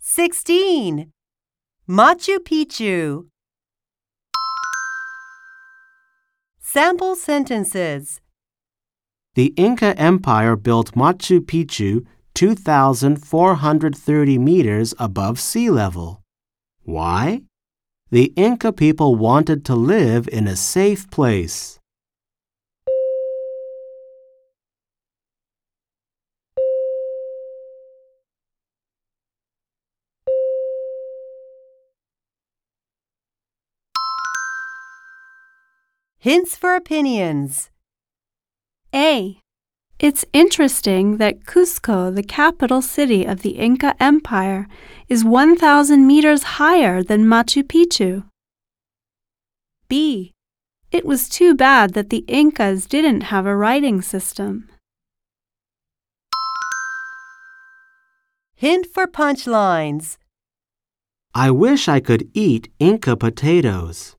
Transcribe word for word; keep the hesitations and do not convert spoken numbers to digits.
sixteen. Machu Picchu. Sample sentences. The Inca Empire built Machu Picchu two thousand four hundred thirty meters above sea level. Why? The Inca people wanted to live in a safe place. Hints for opinions. A. It's interesting that Cusco, the capital city of the Inca Empire, is one thousand meters higher than Machu Picchu. B. It was too bad that the Incas didn't have a writing system. Hint for punchlines. I wish I could eat Inca potatoes.